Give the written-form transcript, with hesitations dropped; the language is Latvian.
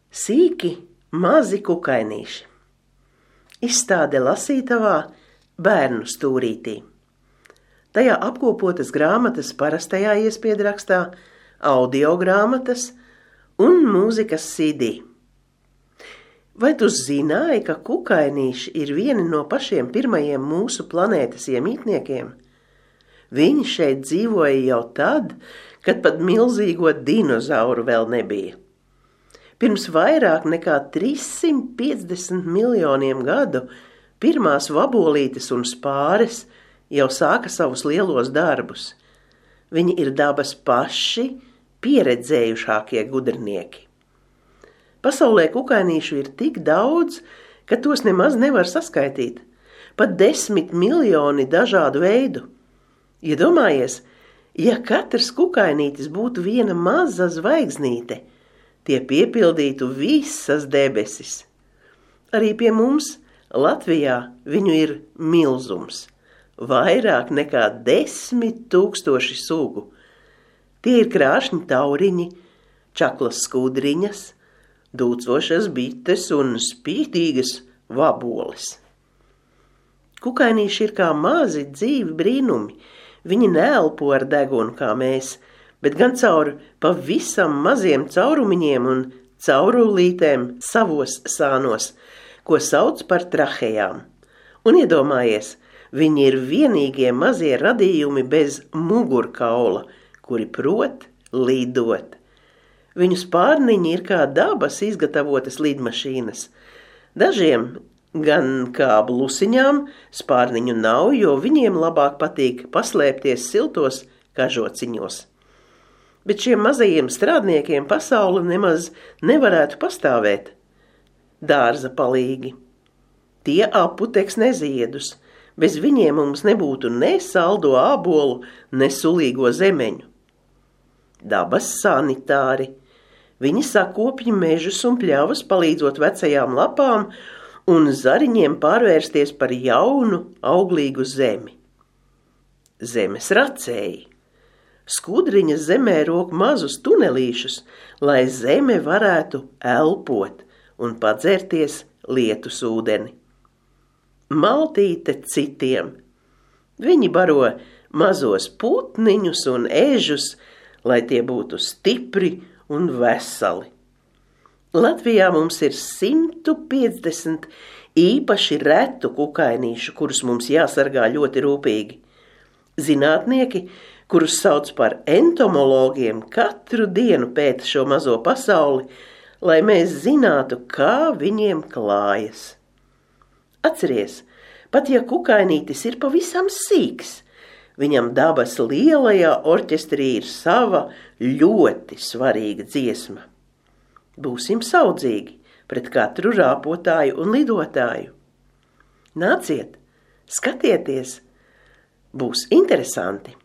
Sīki mazi kukainīši. Izstāde lasītavā bērnu stūrītī. Tajā apkopotas grāmatas parastajā iespiedrakstā, audio grāmatas un mūzikas CD. Vai tu zināji, ka kukainīši ir vieni no pašiem pirmajiem mūsu planētas iemītniekiem? Viņi šeit dzīvoja jau tad, kad pat milzīgo dinozauru vēl nebija. Pirms vairāk nekā 350 miljoniem gadu pirmās vabolītes un spāres jau sāka savus lielos darbus. Viņi ir dabas paši pieredzējušākie gudrinieki. Pasaulē kukainīšu ir tik daudz, ka tos nemaz nevar saskaitīt. Pat 10 miljoni dažādu veidu. Iedomājies, ja katrs kukainītis būtu viena maza zvaigznīte, tie piepildītu visas debesis. Arī pie mums, Latvijā, viņu ir milzums. Vairāk nekā 10 000 sugu. Tie ir krāšņi tauriņi, čaklas skudriņas, dūcošas bites un spītīgas vaboles. Kukainīši ir kā mazi dzīvi brīnumi. Viņi neelpo ar degunu kā mēs, bet gan caur pavisam maziem caurumiņiem un caurulītēm savos sānos, ko sauc par trahejām. Un iedomājies, viņi ir vienīgie mazie radījumi bez mugurkaula, kuri prot lidot. Viņu spārniņi ir kā dabas izgatavotas lidmašīnas. Dažiem gan kā blusiņām spārniņu nav, jo viņiem labāk patīk paslēpties siltos kažociņos. Bet šiem mazajiem strādniekiem pasaule nemaz nevarētu pastāvēt. Dārza palīgi. Tie aputeks neziedus. Bez viņiem mums nebūtu ne saldo ābolu, ne sulīgo zemeņu. Dabas sanitāri. Viņi sakopja mežus un pļavas, palīdzot vecajām lapām un zariņiem pārvērsties par jaunu, auglīgu zemi. Zemes racēji. Skudriņas zemē rok mazus tunelīšus, lai zeme varētu elpot un padzerties lietus ūdeni. Maltīte citiem. Viņi baro mazos putniņus un ežus, lai tie būtu stipri un veseli. Latvijā mums ir 150 īpaši retu kukainīšu, kurus mums jāsargā ļoti rūpīgi. Zinātnieki, kurus sauc par entomologiem, katru dienu pēta šo mazo pasauli, lai mēs zinātu, kā viņiem klājas. Atceries, pat ja kukainītis ir pavisam sīks, viņam dabas lielajā orķestrī ir sava ļoti svarīga dziesma. Būsim saudzīgi pret katru rāpotāju un lidotāju. Nāciet, skatieties, būs interesanti!